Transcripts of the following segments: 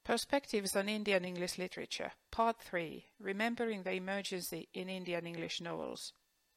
Perspectives on Indian English Literature, Part 3, Remembering the Emergency in Indian English Novels.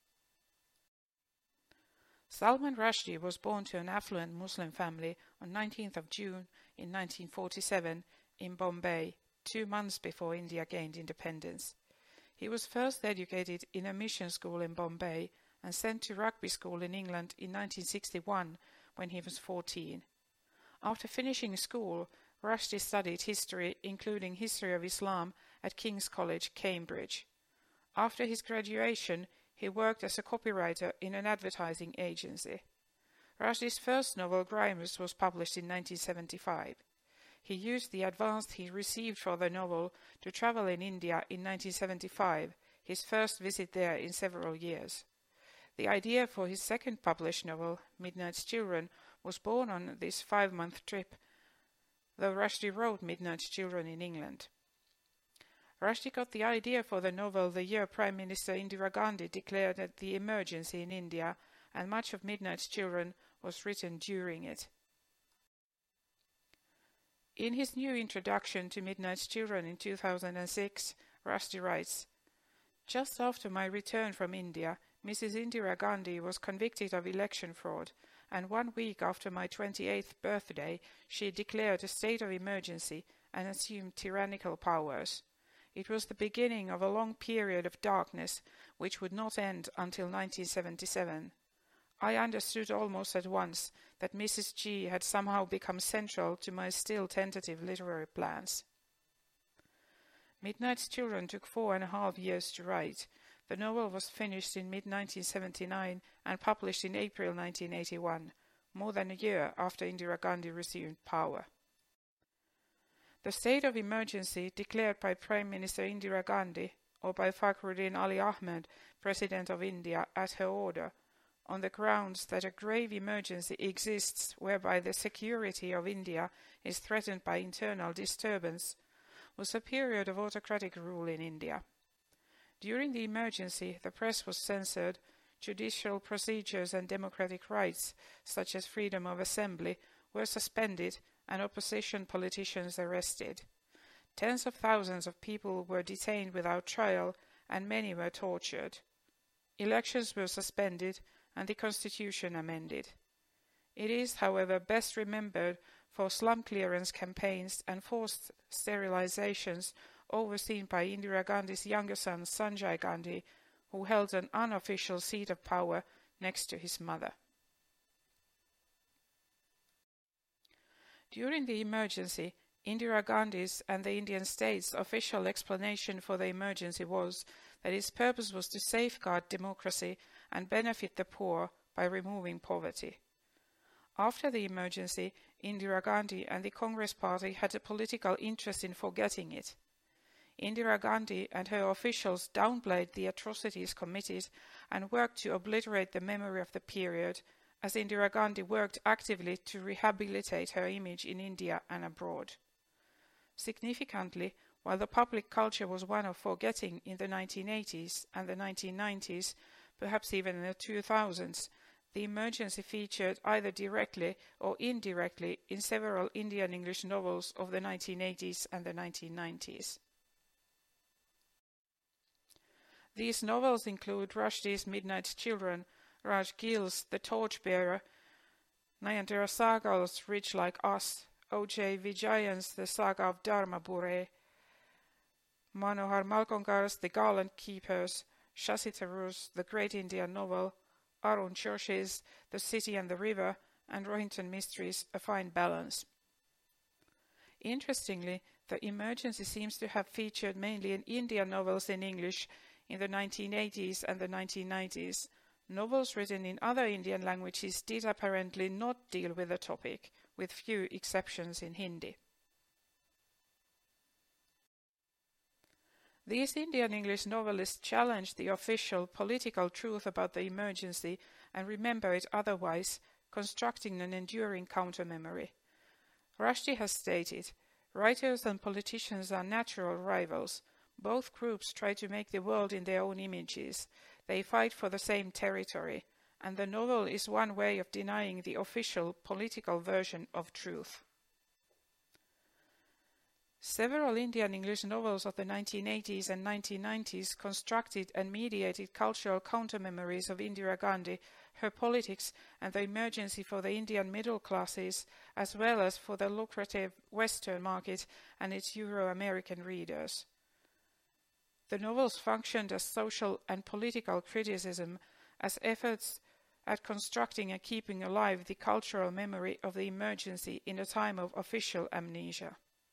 Salman Rushdie was born to an affluent Muslim family on 19th of June in 1947 in Bombay, 2 months before India gained independence. He was first educated in a mission school in Bombay and sent to rugby school in England in 1961 when he was 14. After finishing school, Rushdie studied history, including history of Islam, at King's College, Cambridge. After his graduation, he worked as a copywriter in an advertising agency. Rushdie's first novel, Grimers, was published in 1975. He used the advance he received for the novel to travel in India in 1975, his first visit there in several years. The idea for his second published novel, Midnight's Children, was born on this 5-month trip, though Rushdie wrote Midnight's Children in England. Rushdie got the idea for the novel the year Prime Minister Indira Gandhi declared the emergency in India, and much of Midnight's Children was written during it. In his new introduction to Midnight's Children in 2006, Rushdie writes, "Just after my return from India, Mrs. Indira Gandhi was convicted of election fraud, and 1 week after my 28th birthday, she declared a state of emergency and assumed tyrannical powers. It was the beginning of a long period of darkness, which would not end until 1977. I understood almost at once that Mrs. G had somehow become central to my still tentative literary plans." Midnight's Children took 4.5 years to write. The novel was finished in mid-1979 and published in April 1981, more than a year after Indira Gandhi resumed power. The state of emergency declared by Prime Minister Indira Gandhi or by Fakhruddin Ali Ahmed, President of India, at her order, on the grounds that a grave emergency exists whereby the security of India is threatened by internal disturbance, was a period of autocratic rule in India. During the emergency, the press was censored, judicial procedures and democratic rights, such as freedom of assembly, were suspended, and opposition politicians arrested. Tens of thousands of people were detained without trial, and many were tortured. Elections were suspended, and the constitution amended. It is, however, best remembered for slum clearance campaigns and forced sterilizations overseen by Indira Gandhi's younger son Sanjay Gandhi, who held an unofficial seat of power next to his mother. During the emergency, Indira Gandhi's and the Indian state's official explanation for the emergency was that its purpose was to safeguard democracy and benefit the poor by removing poverty. After the emergency, Indira Gandhi and the Congress Party had a political interest in forgetting it. Indira Gandhi and her officials downplayed the atrocities committed and worked to obliterate the memory of the period, as Indira Gandhi worked actively to rehabilitate her image in India and abroad. Significantly, while the public culture was one of forgetting in the 1980s and the 1990s, perhaps even in the 2000s, the emergency featured either directly or indirectly in several Indian English novels of the 1980s and the 1990s. These novels include Rushdie's Midnight's Children, Raj Gill's The Torchbearer, Nayantara Sahgal's Rich Like Us, O.J. Vijayan's The Saga of Dharmabure, Manohar Malkongar's The Garland Keepers, Shashi Tharoor's The Great Indian Novel, Arun Joshi's The City and the River, and Rohinton Mistri's A Fine Balance. Interestingly, the emergency seems to have featured mainly in Indian novels in English in the 1980s and the 1990s. Novels written in other Indian languages did apparently not deal with the topic, with few exceptions in Hindi. These Indian English novelists challenged the official political truth about the emergency and remember it otherwise, constructing an enduring counter-memory. Rushdie has stated, "Writers and politicians are natural rivals. Both groups try to make the world in their own images. They fight for the same territory, and the novel is one way of denying the official political version of truth." Several Indian English novels of the 1980s and 1990s constructed and mediated cultural counter-memories of Indira Gandhi, her politics, and the emergency for the Indian middle classes, as well as for the lucrative Western market and its Euro-American readers. The novels functioned as social and political criticism, as efforts at constructing and keeping alive the cultural memory of the emergency in a time of official amnesia.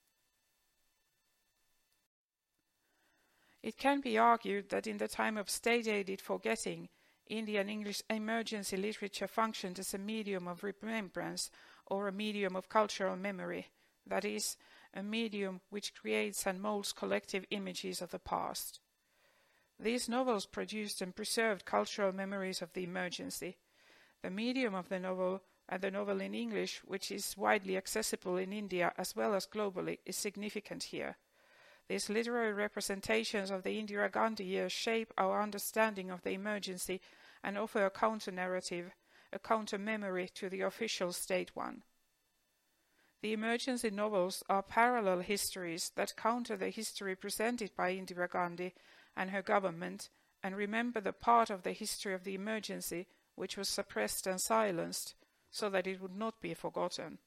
It can be argued that in the time of state-aided forgetting, Indian English emergency literature functioned as a medium of remembrance or a medium of cultural memory, that is, a medium which creates and molds collective images of the past. These novels produced and preserved cultural memories of the emergency. The medium of the novel, and the novel in English, which is widely accessible in India as well as globally, is significant here. These literary representations of the Indira Gandhi years shape our understanding of the emergency and offer a counter-narrative, a counter-memory to the official state one. The emergency novels are parallel histories that counter the history presented by Indira Gandhi and her government and remember the part of the history of the emergency which was suppressed and silenced so that it would not be forgotten.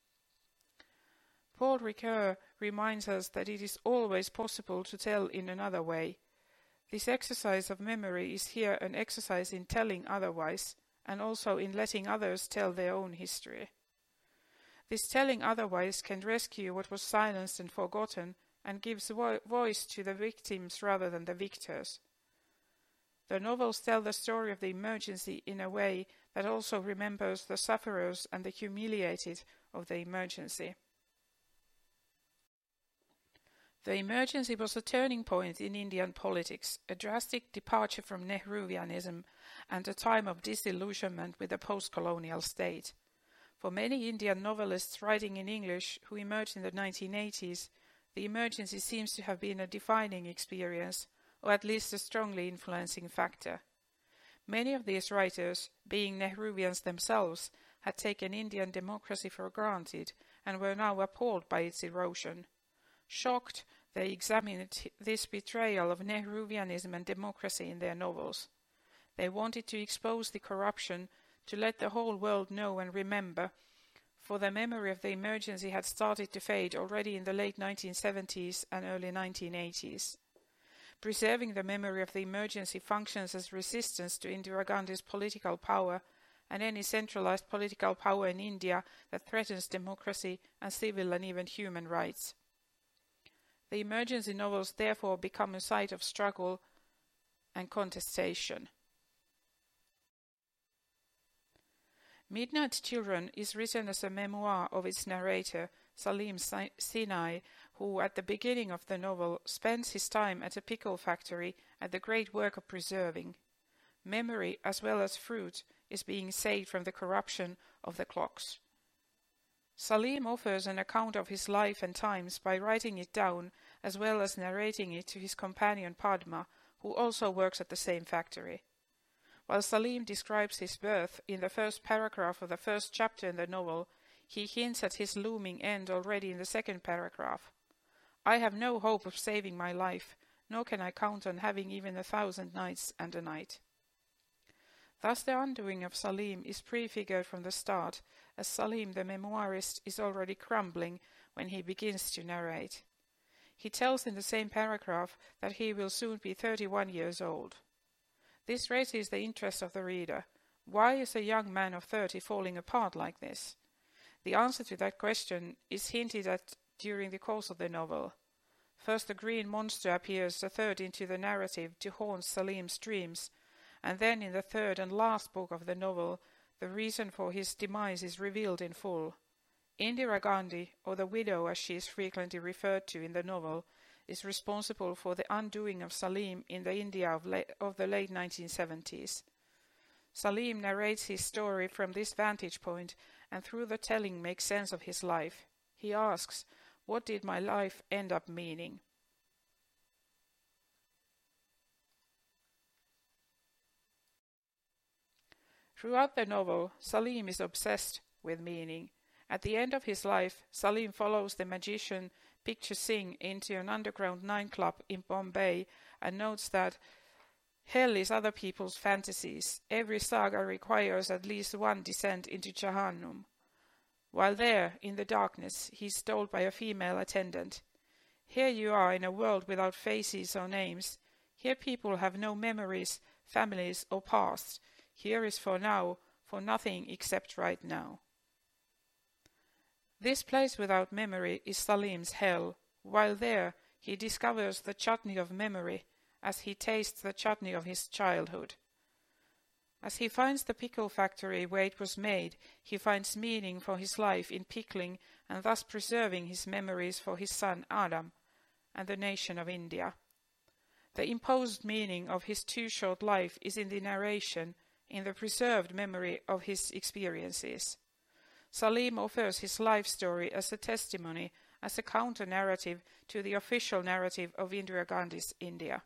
Paul Ricoeur reminds us that it is always possible to tell in another way. This exercise of memory is here an exercise in telling otherwise, and also in letting others tell their own history. This telling otherwise can rescue what was silenced and forgotten, and gives voice to the victims rather than the victors. The novels tell the story of the emergency in a way that also remembers the sufferers and the humiliated of the emergency. The emergency was a turning point in Indian politics, a drastic departure from Nehruvianism and a time of disillusionment with the post-colonial state. For many Indian novelists writing in English who emerged in the 1980s, the emergency seems to have been a defining experience, or at least a strongly influencing factor. Many of these writers, being Nehruvians themselves, had taken Indian democracy for granted and were now appalled by its erosion. Shocked, they examined this betrayal of Nehruvianism and democracy in their novels. They wanted to expose the corruption, to let the whole world know and remember, for the memory of the emergency had started to fade already in the late 1970s and early 1980s. Preserving the memory of the emergency functions as resistance to Indira Gandhi's political power and any centralized political power in India that threatens democracy and civil and even human rights. The emergency novels therefore become a site of struggle and contestation. Midnight Children is written as a memoir of its narrator, Salim Sinai, who at the beginning of the novel spends his time at a pickle factory at the great work of preserving. Memory, as well as fruit, is being saved from the corruption of the clocks. Salim offers an account of his life and times by writing it down, as well as narrating it to his companion Padma, who also works at the same factory. While Salim describes his birth in the first paragraph of the first chapter in the novel, he hints at his looming end already in the second paragraph. I have no hope of saving my life, nor can I count on having even 1,000 nights and a night. Thus the undoing of Salim is prefigured from the start, as Salim the memoirist is already crumbling when he begins to narrate. He tells in the same paragraph that he will soon be 31 years old. This raises the interest of the reader. Why is a young man of 30 falling apart like this? The answer to that question is hinted at during the course of the novel. First the green monster appears a third into the narrative to haunt Salim's dreams, and then in the third and last book of the novel, the reason for his demise is revealed in full. Indira Gandhi, or the widow as she is frequently referred to in the novel, is responsible for the undoing of Salim in the India of the late 1970s. Salim narrates his story from this vantage point and through the telling makes sense of his life. He asks, "What did my life end up meaning?" Throughout the novel, Salim is obsessed with meaning. At the end of his life, Salim follows the magician Picture Singh into an underground nightclub in Bombay and notes that hell is other people's fantasies. Every saga requires at least one descent into Jahannam. While there, in the darkness, he is told by a female attendant, "Here you are in a world without faces or names. Here people have no memories, families, or past. Here is for now, for nothing except right now." This place without memory is Salim's hell. While there, he discovers the chutney of memory, as he tastes the chutney of his childhood. As he finds the pickle factory where it was made, he finds meaning for his life in pickling and thus preserving his memories for his son Adam and the nation of India. The imposed meaning of his too short life is in the narration, in the preserved memory of his experiences. Salim offers his life story as a testimony, as a counter-narrative to the official narrative of Indira Gandhi's India.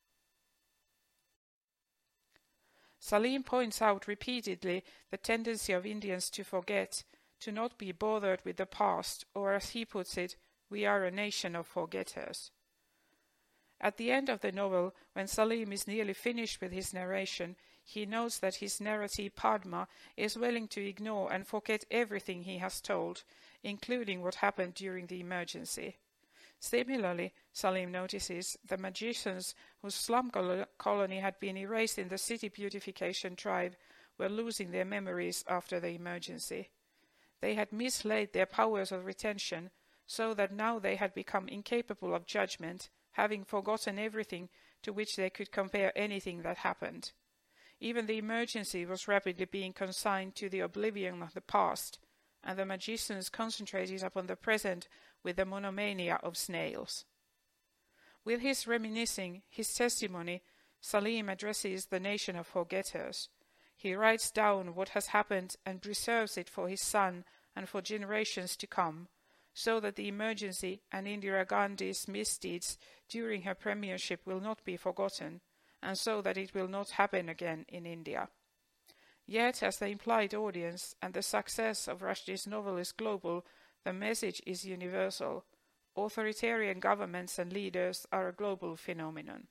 Salim points out repeatedly the tendency of Indians to forget, to not be bothered with the past, or as he puts it, "We are a nation of forgetters." At the end of the novel, when Salim is nearly finished with his narration, he notes that his narratee Padma is willing to ignore and forget everything he has told, including what happened during the emergency. Similarly, Salim notices the magicians whose slum colony had been erased in the city beautification drive were losing their memories after the emergency. They had mislaid their powers of retention, so that now they had become incapable of judgment, having forgotten everything to which they could compare anything that happened. Even the emergency was rapidly being consigned to the oblivion of the past, and the magicians concentrated upon the present with the monomania of snails. With his reminiscing, his testimony, Salim addresses the nation of forgetters. He writes down what has happened and preserves it for his son and for generations to come, so that the emergency and Indira Gandhi's misdeeds during her premiership will not be forgotten, and so that it will not happen again in India. Yet, as the implied audience and the success of Rushdie's novel is global, the message is universal. Authoritarian governments and leaders are a global phenomenon.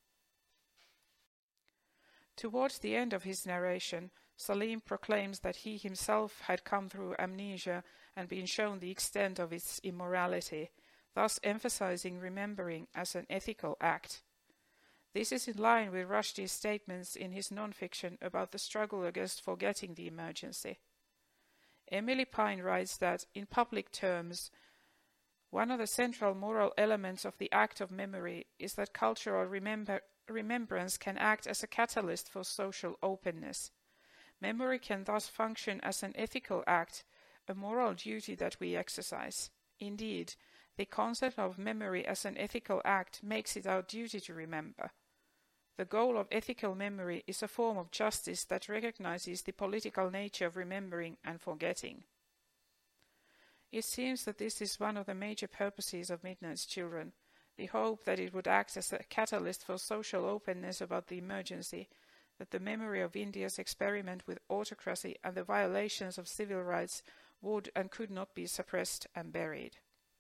Towards the end of his narration, Salim proclaims that he himself had come through amnesia and been shown the extent of its immorality, thus emphasizing remembering as an ethical act. This is in line with Rushdie's statements in his non-fiction about the struggle against forgetting the emergency. Emily Pine writes that, in public terms, one of the central moral elements of the act of memory is that cultural remembrance can act as a catalyst for social openness. Memory can thus function as an ethical act, a moral duty that we exercise. Indeed, the concept of memory as an ethical act makes it our duty to remember. The goal of ethical memory is a form of justice that recognizes the political nature of remembering and forgetting. It seems that this is one of the major purposes of Midnight's Children, the hope that it would act as a catalyst for social openness about the emergency, that the memory of India's experiment with autocracy and the violations of civil rights would and could not be suppressed and buried.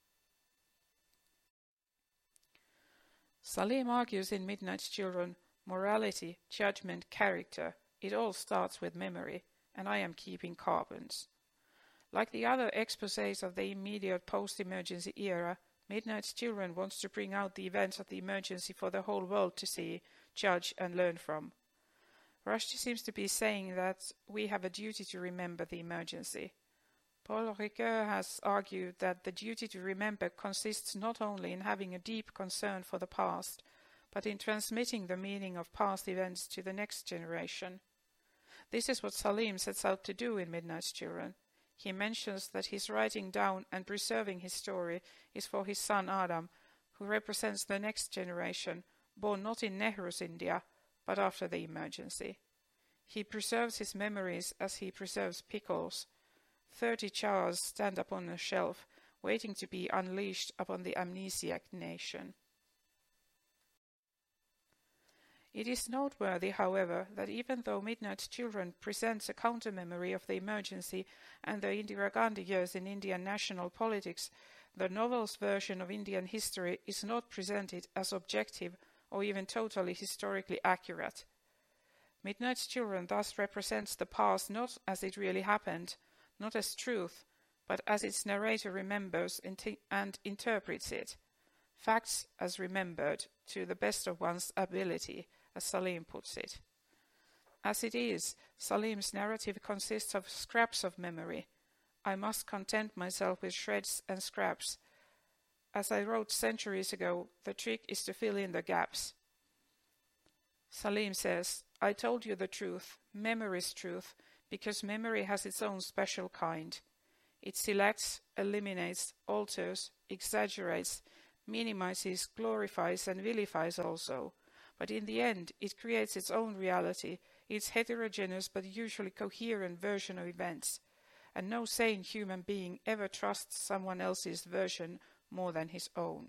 Salim argues in Midnight's Children, morality, judgment, character, it all starts with memory, and I am keeping carbons. Like the other exposés of the immediate post-emergency era, Midnight's Children wants to bring out the events of the emergency for the whole world to see, judge, and learn from. Rushdie seems to be saying that we have a duty to remember the emergency. Paul Ricoeur has argued that the duty to remember consists not only in having a deep concern for the past, but in transmitting the meaning of past events to the next generation. This is what Salim sets out to do in Midnight's Children. He mentions that his writing down and preserving his story is for his son Adam, who represents the next generation, born not in Nehru's India, but after the emergency. He preserves his memories as he preserves pickles. 30 jars stand upon a shelf, waiting to be unleashed upon the amnesiac nation. It is noteworthy, however, that even though Midnight Children presents a counter-memory of the emergency and the Indira Gandhi years in Indian national politics, the novel's version of Indian history is not presented as objective or even totally historically accurate. Midnight Children thus represents the past not as it really happened, not as truth, but as its narrator remembers and interprets it. Facts as remembered, to the best of one's ability, as Salim puts it. As it is, Salim's narrative consists of scraps of memory. I must content myself with shreds and scraps. As I wrote centuries ago, the trick is to fill in the gaps. Salim says, I told you the truth, memory's truth, because memory has its own special kind. It selects, eliminates, alters, exaggerates, minimizes, glorifies and vilifies also. But in the end, it creates its own reality, its heterogeneous but usually coherent version of events. And no sane human being ever trusts someone else's version more than his own.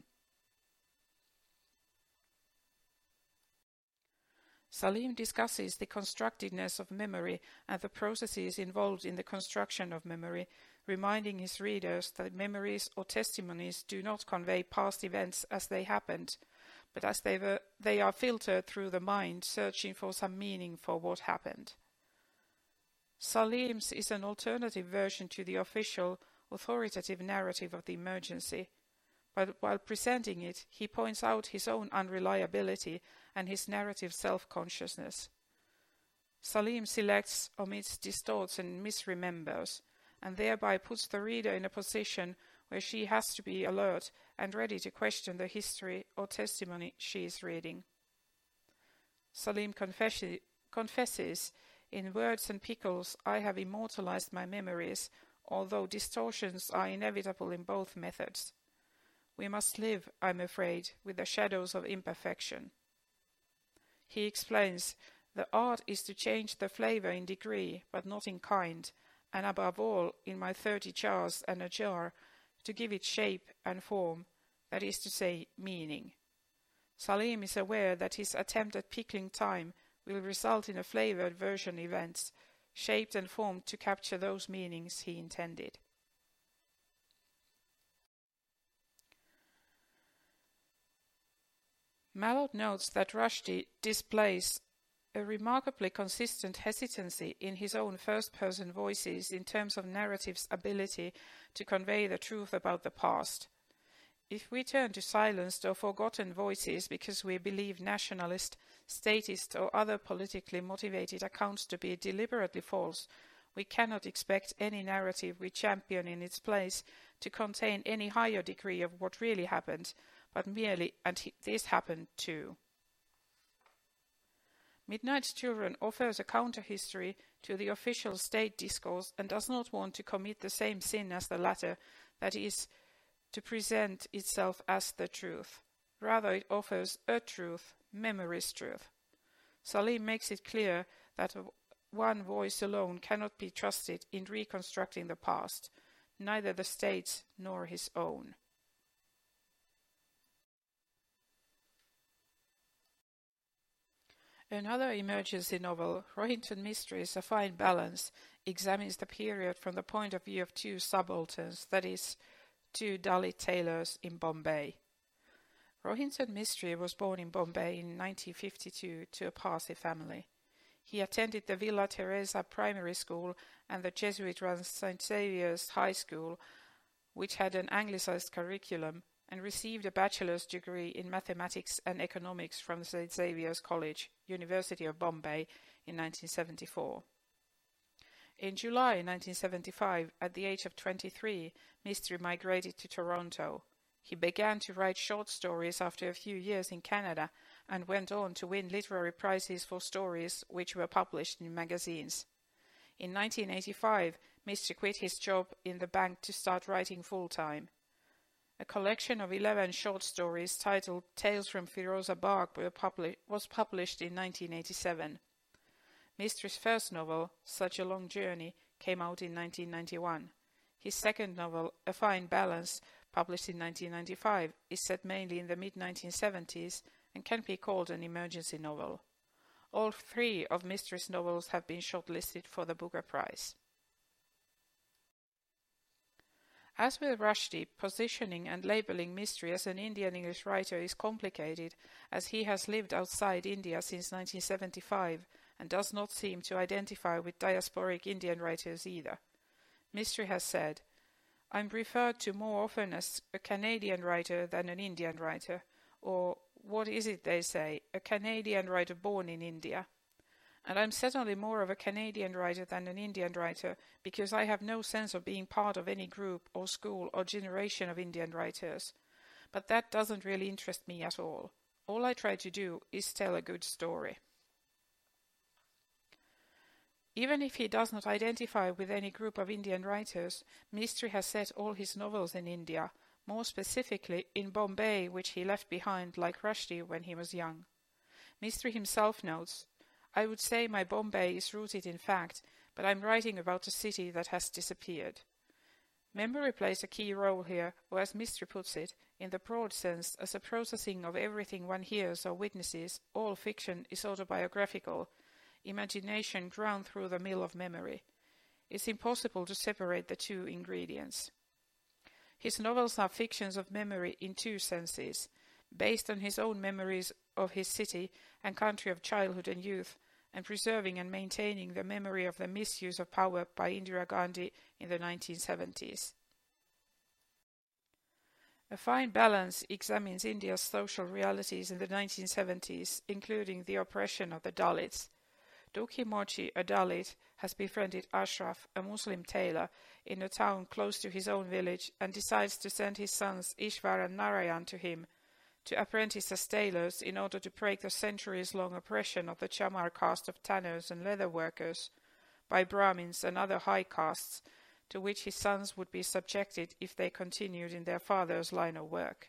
Salim discusses the constructedness of memory and the processes involved in the construction of memory, reminding his readers that memories or testimonies do not convey past events as they happened, but as they are filtered through the mind, searching for some meaning for what happened. Salim's is an alternative version to the official, authoritative narrative of the emergency, but while presenting it, he points out his own unreliability and his narrative self-consciousness. Salim selects, omits, distorts and misremembers, and thereby puts the reader in a position where she has to be alert and ready to question the history or testimony she is reading. Salim confesses, in words and pickles I have immortalized my memories, although distortions are inevitable in both methods. We must live, I'm afraid, with the shadows of imperfection. He explains, the art is to change the flavor in degree, but not in kind, and above all, in my 30 jars and a jar, to give it shape and form, that is to say, meaning. Salim is aware that his attempt at pickling time will result in a flavored version events, shaped and formed to capture those meanings he intended. Mallard notes that Rushdie displays a remarkably consistent hesitancy in his own first-person voices in terms of narrative's ability to convey the truth about the past. If we turn to silenced or forgotten voices because we believe nationalist, statist or other politically motivated accounts to be deliberately false, we cannot expect any narrative we champion in its place to contain any higher degree of what really happened, but merely, and this happened too. Midnight Children offers a counter-history to the official state discourse and does not want to commit the same sin as the latter, that is, to present itself as the truth. Rather, it offers a truth, memory's truth. Salim makes it clear that one voice alone cannot be trusted in reconstructing the past, neither the state's nor his own. Another emergency novel, Rohinton Mysteries: A Fine Balance, examines the period from the point of view of two subalterns, that is, two Dalit tailors in Bombay. Rohinton Mistry was born in Bombay in 1952 to a Parsi family. He attended the Villa Teresa Primary School and the Jesuit-run St. Xavier's High School, which had an anglicized curriculum, and received a bachelor's degree in mathematics and economics from St. Xavier's College, University of Bombay, in 1974. In July 1975, at the age of 23, Mistry migrated to Toronto. He began to write short stories after a few years in Canada and went on to win literary prizes for stories which were published in magazines. In 1985, Mistry quit his job in the bank to start writing full-time. A collection of 11 short stories titled Tales from Firozabad was published in 1987. Mistry's first novel, Such a Long Journey, came out in 1991. His second novel, A Fine Balance, published in 1995, is set mainly in the mid-1970s and can be called an emergency novel. All 3 of Mystery's novels have been shortlisted for the Booker Prize. As with Rushdie, positioning and labeling Mystery as an Indian English writer is complicated, as he has lived outside India since 1975 and does not seem to identify with diasporic Indian writers either. Mystery has said, "I'm referred to more often as a Canadian writer than an Indian writer," or, what is it they say, a Canadian writer born in India. And I'm certainly more of a Canadian writer than an Indian writer, because I have no sense of being part of any group or school or generation of Indian writers. But that doesn't really interest me at all. All I try to do is tell a good story. Even if he does not identify with any group of Indian writers, Mystery has set all his novels in India, more specifically in Bombay, which he left behind like Rushdie when he was young. Mystery himself notes, "I would say my Bombay is rooted in fact, but I'm writing about a city that has disappeared." Memory plays a key role here, or as Mystery puts it, in the broad sense, as a processing of everything one hears or witnesses, all fiction is autobiographical, imagination ground through the mill of memory. It's impossible to separate the 2 ingredients. His novels are fictions of memory in 2 senses, based on his own memories of his city and country of childhood and youth, and preserving and maintaining the memory of the misuse of power by Indira Gandhi in the 1970s. A Fine Balance examines India's social realities in the 1970s, including the oppression of the Dalits. Dukhi Mochi, a Dalit, has befriended Ashraf, a Muslim tailor, in a town close to his own village and decides to send his sons Ishvar and Narayan to him, to apprentice as tailors in order to break the centuries-long oppression of the Chamar caste of tanners and leather workers by Brahmins and other high castes, to which his sons would be subjected if they continued in their father's line of work.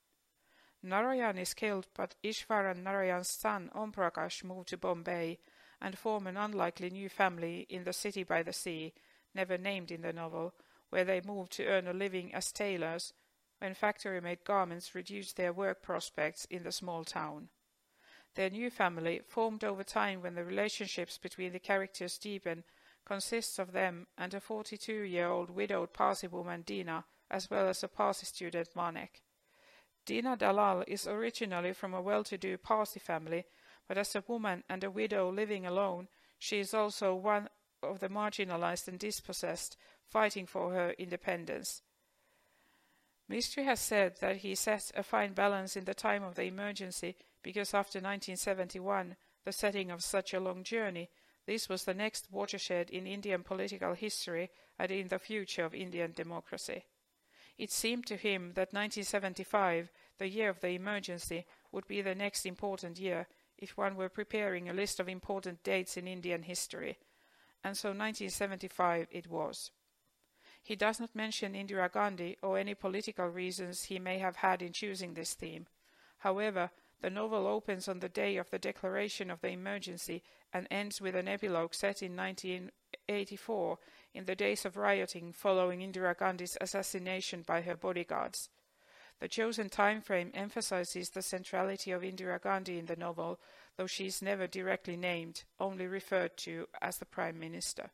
Narayan is killed, but Ishvar and Narayan's son Om Prakash move to Bombay and form an unlikely new family in the city by the sea, never named in the novel, where they move to earn a living as tailors, when factory-made garments reduce their work prospects in the small town. Their new family, formed over time when the relationships between the characters deepen, consists of them and a 42-year-old widowed Parsi woman Dina, as well as a Parsi student Manek. Dina Dalal is originally from a well-to-do Parsi family, but as a woman and a widow living alone, she is also one of the marginalized and dispossessed, fighting for her independence. Mystery has said that he set a fine balance in the time of the emergency because after 1971, the setting of such a long journey, this was the next watershed in Indian political history and in the future of Indian democracy. It seemed to him that 1975, the year of the emergency, would be the next important year if one were preparing a list of important dates in Indian history, and so 1975 it was. He does not mention Indira Gandhi or any political reasons he may have had in choosing this theme. However, the novel opens on the day of the declaration of the emergency and ends with an epilogue set in 1984, in the days of rioting following Indira Gandhi's assassination by her bodyguards. The chosen time frame emphasizes the centrality of Indira Gandhi in the novel, though she is never directly named, only referred to as the Prime Minister.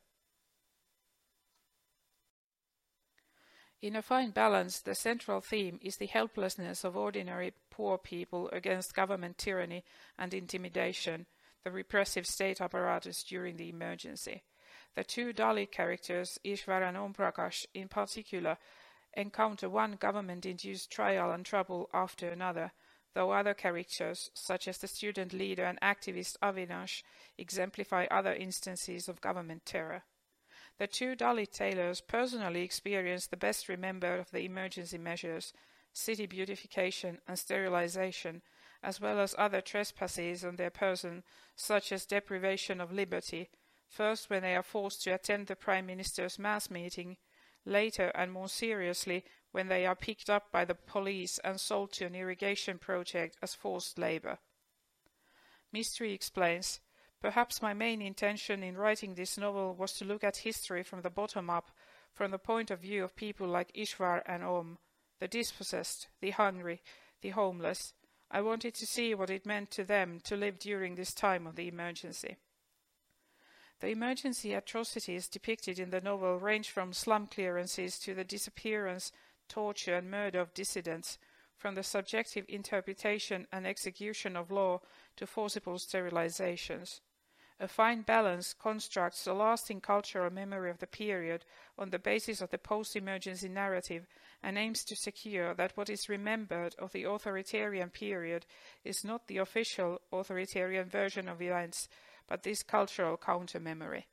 In A Fine Balance, the central theme is the helplessness of ordinary poor people against government tyranny and intimidation, the repressive state apparatus during the emergency. The 2 Dalit characters, Ishvar and Om Prakash in particular, encounter one government-induced trial and trouble after another, though other characters, such as the student leader and activist Avinash, exemplify other instances of government terror. The 2 Dalit tailors personally experienced the best remembered of the emergency measures, city beautification and sterilization, as well as other trespasses on their person, such as deprivation of liberty, first when they are forced to attend the Prime Minister's mass meeting, later and more seriously when they are picked up by the police and sold to an irrigation project as forced labor. Mystery explains, "Perhaps my main intention in writing this novel was to look at history from the bottom up, from the point of view of people like Ishvar and Om, the dispossessed, the hungry, the homeless. I wanted to see what it meant to them to live during this time of the emergency. The emergency atrocities depicted in the novel range from slum clearances to the disappearance, torture and murder of dissidents, from the subjective interpretation and execution of law to forcible sterilizations. A fine balance constructs a lasting cultural memory of the period on the basis of the post-emergency narrative and aims to secure that what is remembered of the authoritarian period is not the official authoritarian version of events, but this cultural counter-memory.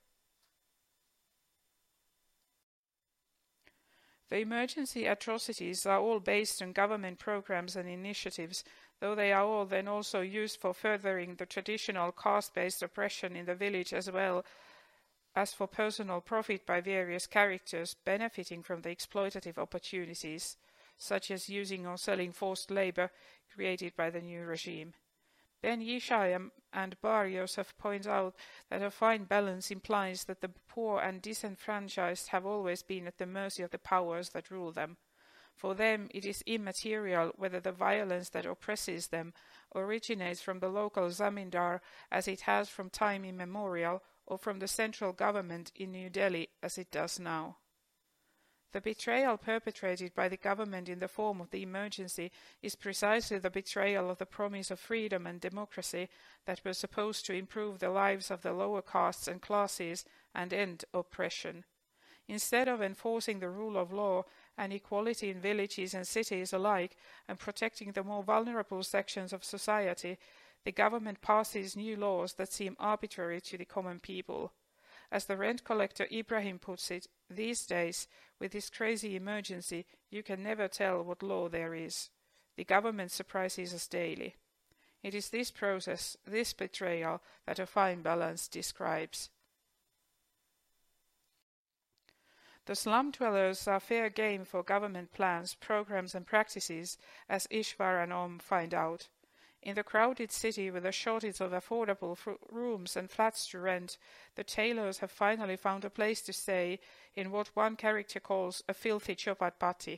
The emergency atrocities are all based on government programs and initiatives, though they are all then also used for furthering the traditional caste-based oppression in the village as well as for personal profit by various characters benefiting from the exploitative opportunities, such as using or selling forced labor created by the new regime. Ben Yishai and Bar Yosef point out that a fine balance implies that the poor and disenfranchised have always been at the mercy of the powers that rule them. For them it is immaterial whether the violence that oppresses them originates from the local zamindar, as it has from time immemorial, or from the central government in New Delhi, as it does now. The betrayal perpetrated by the government in the form of the emergency is precisely the betrayal of the promise of freedom and democracy that was supposed to improve the lives of the lower castes and classes and end oppression. Instead of enforcing the rule of law and equality in villages and cities alike and protecting the more vulnerable sections of society, the government passes new laws that seem arbitrary to the common people. As the rent collector Ibrahim puts it, these days, with this crazy emergency, you can never tell what law there is. The government surprises us daily. It is this process, this betrayal, that A Fine Balance describes. The slum dwellers are fair game for government plans, programs and practices, as Ishvar and Om find out. In the crowded city with a shortage of affordable rooms and flats to rent, the tailors have finally found a place to stay in what one character calls a filthy chopatpati.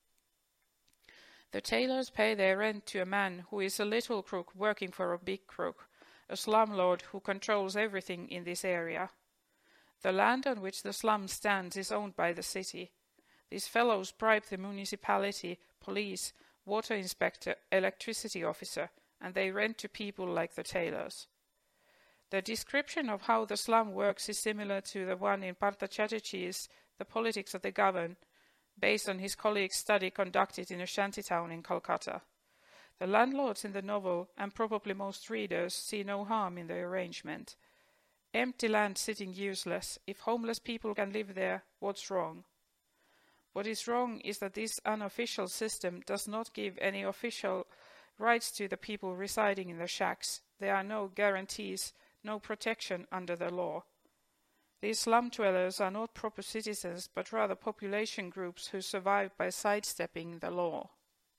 The tailors pay their rent to a man who is a little crook working for a big crook, a slumlord who controls everything in this area. The land on which the slum stands is owned by the city. These fellows bribe the municipality, police, water inspector, electricity officer, and they rent to people like the tailors. The description of how the slum works is similar to the one in Partha Chatterjee's The Politics of the Governed, based on his colleague's study conducted in a shantytown in Calcutta. The landlords in the novel, and probably most readers, see no harm in the arrangement. Empty land sitting useless. If homeless people can live there, what's wrong? What is wrong is that this unofficial system does not give any official rights to the people residing in the shacks. There are no guarantees, no protection under the law. These slum dwellers are not proper citizens, but rather population groups who survive by sidestepping the law.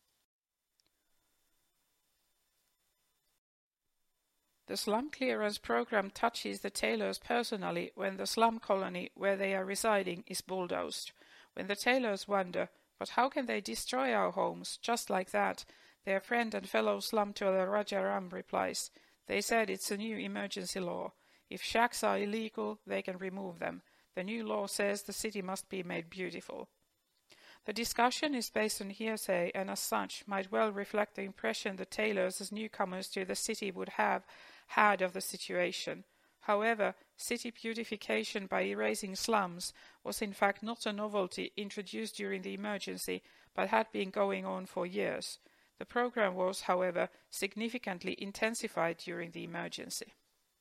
The slum clearance program touches the tailors personally when the slum colony where they are residing is bulldozed. When the tailors wonder, but how can they destroy our homes just like that? Their friend and fellow slum dweller Rajaram replies, they said it's a new emergency law. If shacks are illegal, they can remove them. The new law says the city must be made beautiful. The discussion is based on hearsay and as such might well reflect the impression the tailors as newcomers to the city would have had of the situation. However, city beautification by erasing slums was in fact not a novelty introduced during the emergency, but had been going on for years. The program was, however, significantly intensified during the emergency.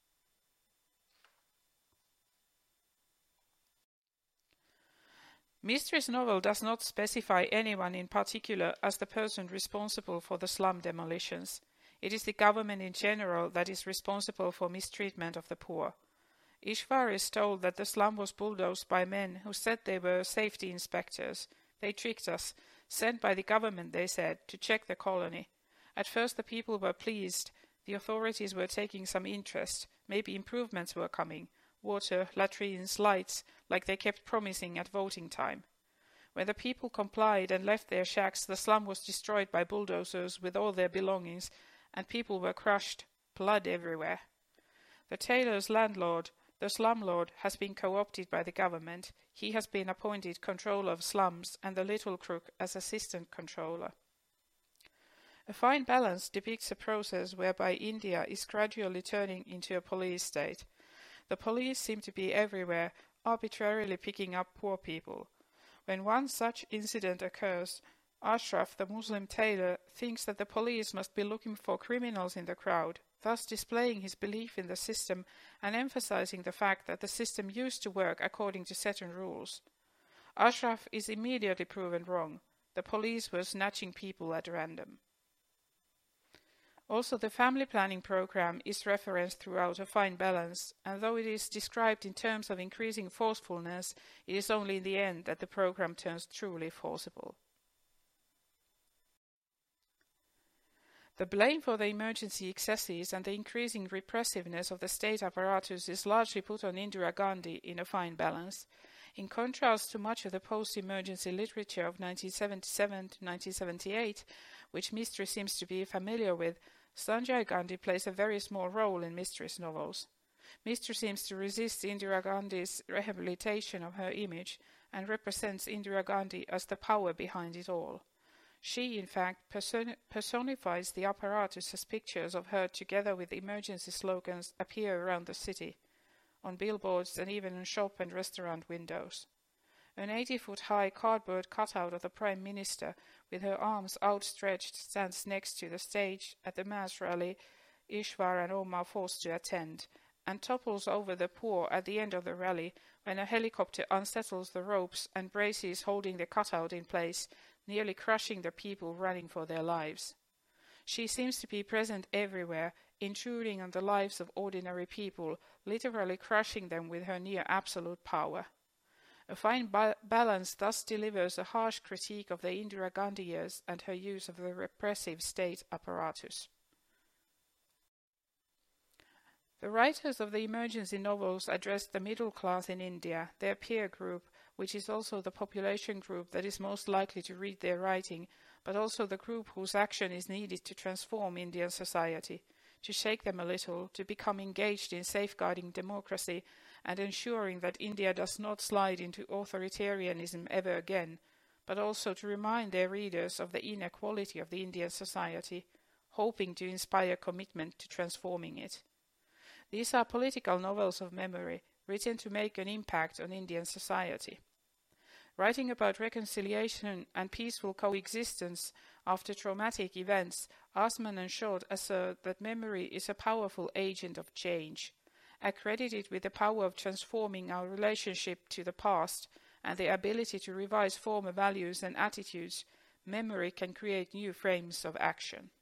Mistri's novel does not specify anyone in particular as the person responsible for the slum demolitions. It is the government in general that is responsible for mistreatment of the poor. Ishvar is told that the slum was bulldozed by men who said they were safety inspectors. They tricked us, sent by the government, they said, to check the colony. At first the people were pleased. The authorities were taking some interest. Maybe improvements were coming. Water, latrines, lights, like they kept promising at voting time. When the people complied and left their shacks, the slum was destroyed by bulldozers with all their belongings, and people were crushed, blood everywhere. The tailor's landlord, the slumlord, has been co-opted by the government. He has been appointed controller of slums, and the little crook as assistant controller. A fine balance depicts a process whereby India is gradually turning into a police state. The police seem to be everywhere, arbitrarily picking up poor people. When one such incident occurs, Ashraf, the Muslim tailor, thinks that the police must be looking for criminals in the crowd, thus displaying his belief in the system and emphasizing the fact that the system used to work according to certain rules. Ashraf is immediately proven wrong. The police were snatching people at random. Also, the family planning program is referenced throughout A Fine Balance, and though it is described in terms of increasing forcefulness, it is only in the end that the program turns truly forcible. The blame for the emergency excesses and the increasing repressiveness of the state apparatus is largely put on Indira Gandhi in A Fine Balance. In contrast to much of the post-emergency literature of 1977 to 1978, which Mistry seems to be familiar with, Sanjay Gandhi plays a very small role in Mistry's novels. Mistry seems to resist Indira Gandhi's rehabilitation of her image and represents Indira Gandhi as the power behind it all. She, in fact, personifies the apparatus as pictures of her together with emergency slogans appear around the city, on billboards and even on shop and restaurant windows. An 80-foot-high cardboard cutout of the Prime Minister, with her arms outstretched, stands next to the stage at the mass rally Ishwar and Oma are forced to attend, and topples over the poor at the end of the rally when a helicopter unsettles the ropes and braces holding the cutout in place, nearly crushing the people running for their lives. She seems to be present everywhere, intruding on the lives of ordinary people, literally crushing them with her near absolute power. A Fine Balance thus delivers a harsh critique of the Indira Gandhi years and her use of the repressive state apparatus. The writers of the emergency novels addressed the middle class in India, their peer group, which is also the population group that is most likely to read their writing, but also the group whose action is needed to transform Indian society, to shake them a little, to become engaged in safeguarding democracy and ensuring that India does not slide into authoritarianism ever again, but also to remind their readers of the inequality of the Indian society, hoping to inspire commitment to transforming it. These are political novels of memory, written to make an impact on Indian society. Writing about reconciliation and peaceful coexistence after traumatic events, Asman and Shod assert that memory is a powerful agent of change. Accredited with the power of transforming our relationship to the past and the ability to revise former values and attitudes, memory can create new frames of action.